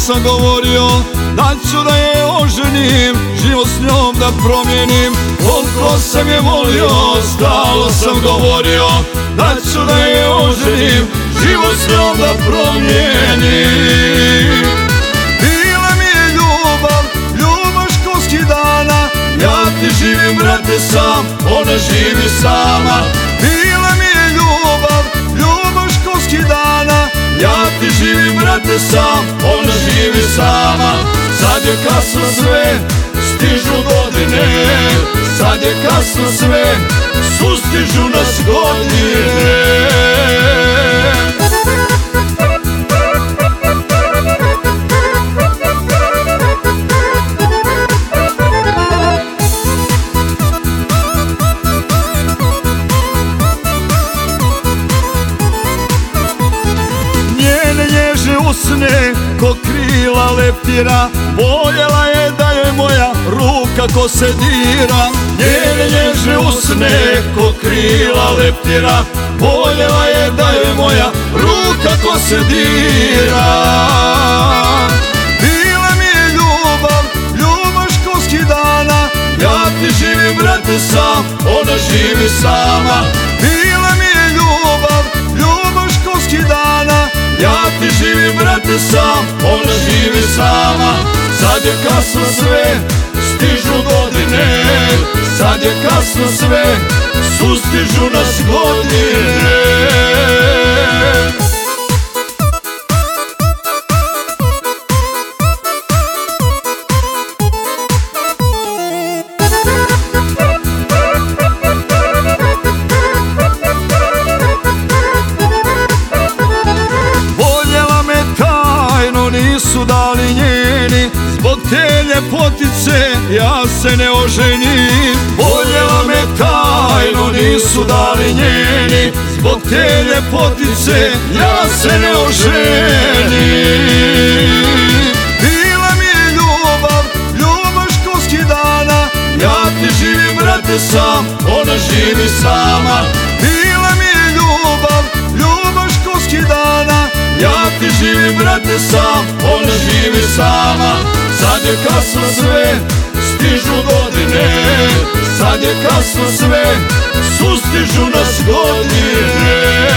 sam govorio da ću da je oženim, život s njom da promijenim. Koliko sam je volio, stalno sam govorio da ću da je oženim, život s njom da promijenim. Bila mi je ljubav, ljubav školskih dana, ja ti živim brate sam, ona živi sama. Bila mi je ljubav, ljubav školskih dana, ja ti živim brate sam, ona živi sama. Sad je kasno sve, stižu godine, sad je kasno sve, sustižu nas godine. Usne ko krila leptira, voljela je da joj moja ruka ko se dira. Njene nježne usne ko krila leptira, voljela je da joj moja ruka ko se dira. Bila mi je ljubav, ljubav školskih dana, ja ti živim brate sam, ona živi sama. Bila mi je ljubav, ljubav školskih dana, ja ti živim brate sam, ona živi sama. Sad je kasno sve, stižu godine, sad je kasno sve, sustižu nas godine. Nisu dali njeni, zbog te ljepotice ja se ne oženim. Voljela me tajno, nisu dali njeni, zbog te ljepotice ja se ne oženim. Bila mi je ljubav, ljubav školskih dana, ja ti živim brate sam, ona živi sama. Bila mi je ljubav, ljubav školskih dana, ja ti živim brate sam, ona živi sama. Sad je kasno sve, stižu godine, sad je kasno sve, sustižu nas godine.